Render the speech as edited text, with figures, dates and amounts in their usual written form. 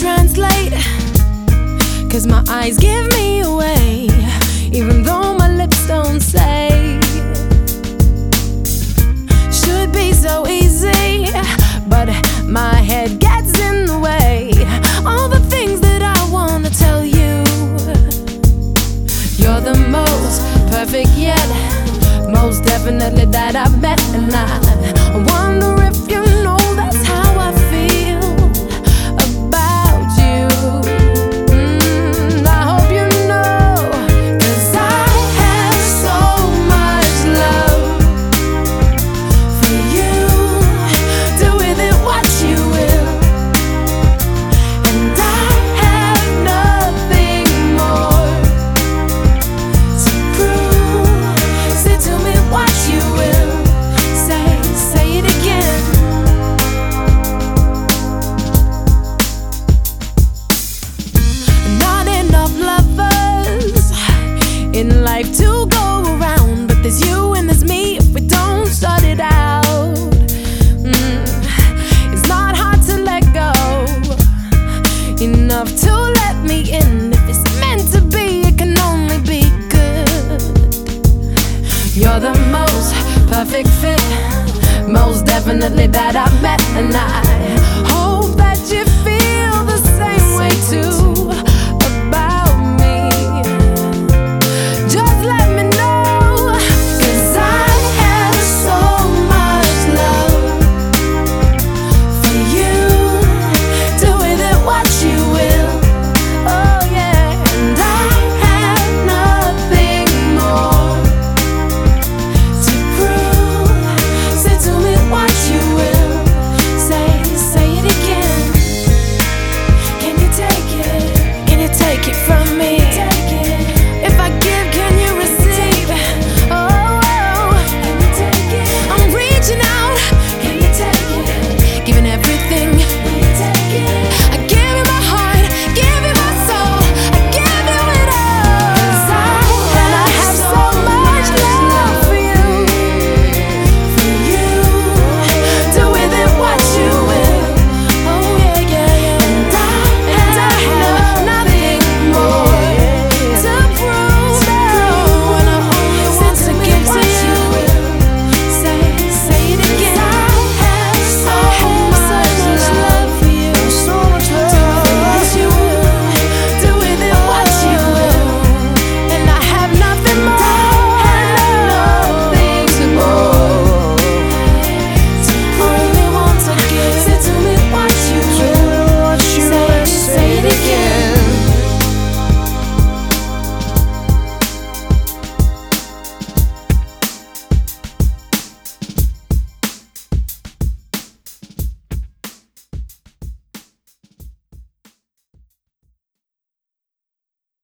translate, 'cause my eyes give me away, even though my lips don't say. Should be so easy, but my head gets in the way. All the things that I wanna tell you. You're the most perfect yet, most definitely that I've met, and I wonder if you know that's how I feel about you. I hope you know, 'cause I have so much love for you. Do with it what you will, and I have nothing more to prove. Say to me what you will, say it again. Not enough lovers in life to go around, but there's you and there's me if we don't start it out. It's not hard to let go, enough to let me in. If it's meant to be, it can only be good. You're the most perfect fit, most definitely that I've met, and I